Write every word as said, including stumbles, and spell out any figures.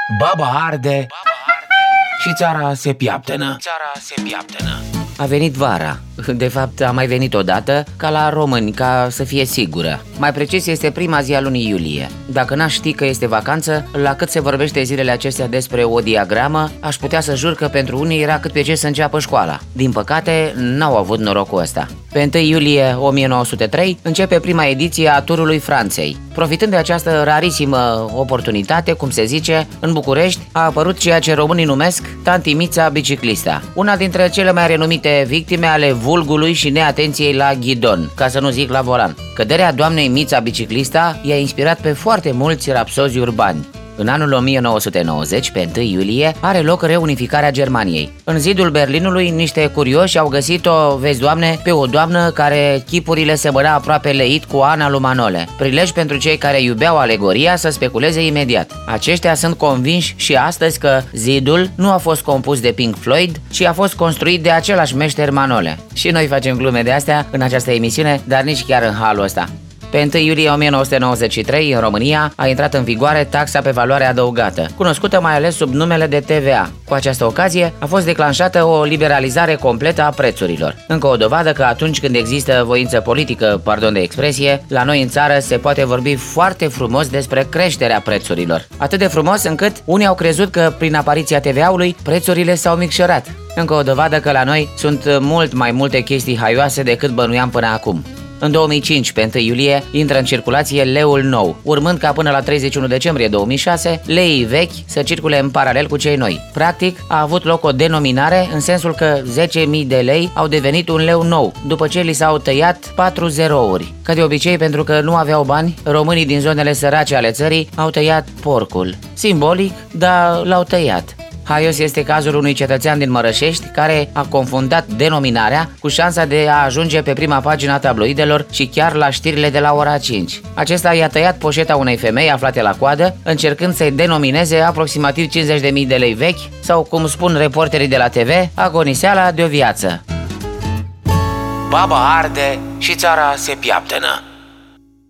Baba arde și țara se piaptănă. Țara se piaptănă. A venit vara. De fapt, a mai venit odată, ca la români, ca să fie sigură. Mai precis, este prima zi a lunii iulie. Dacă n-aș ști că este vacanță, la cât se vorbește zilele acestea despre o diagramă, aș putea să jur că pentru unii era cât pe ce să înceapă școala. Din păcate, n-au avut norocul ăsta. Pe întâi iulie o mie nouă sute trei începe prima ediție a Turului Franței. Profitând de această rarisimă oportunitate, cum se zice, în București a apărut ceea ce românii numesc Tanti Mița biciclista, una dintre cele mai renumite victime ale vulgului și neatenției la ghidon, ca să nu zic la volan. Căderea doamnei Mița biciclista i-a inspirat pe foarte mulți rapsozi urbani. În anul o mie nouă sute nouăzeci, pe întâi iulie, are loc reunificarea Germaniei. În zidul Berlinului, niște curioși au găsit-o, vezi doamne, pe o doamnă care chipurile semăna aproape leit cu Ana lui Manole. Prilej pentru cei care iubeau alegoria să speculeze imediat. Aceștia sunt convinși și astăzi că zidul nu a fost compus de Pink Floyd, ci a fost construit de același meșter Manole. Și noi facem glume de astea în această emisiune, dar nici chiar în halul ăsta. Pe întâi iulie o mie nouă sute nouăzeci și trei, în România, a intrat în vigoare taxa pe valoare adăugată, cunoscută mai ales sub numele de T V A. Cu această ocazie a fost declanșată o liberalizare completă a prețurilor. Încă o dovadă că atunci când există voință politică, pardon de expresie, la noi în țară se poate vorbi foarte frumos despre creșterea prețurilor. Atât de frumos încât unii au crezut că prin apariția T V A-ului prețurile s-au micșorat. Încă o dovadă că la noi sunt mult mai multe chestii haioase decât bănuiam până acum. În două mii cinci, pe întâi iulie, intră în circulație leul nou, urmând ca până la treizeci și unu decembrie două mii șase, leii vechi să circule în paralel cu cei noi. Practic, a avut loc o denominare în sensul că zece mii de lei au devenit un leu nou, după ce li s-au tăiat patru zerouri. Ca de obicei, pentru că nu aveau bani, românii din zonele sărace ale țării au tăiat porcul. Simbolic, dar l-au tăiat. Haios este cazul unui cetățean din Mărășești care a confundat denominarea cu șansa de a ajunge pe prima pagină a tabloidelor și chiar la știrile de la ora cinci. Acesta i-a tăiat poșeta unei femei aflate la coadă, încercând să-i denomineze aproximativ cincizeci de mii de lei vechi sau, cum spun reporterii de la T V, agoniseala de o viață. Baba arde și țara se piaptănă.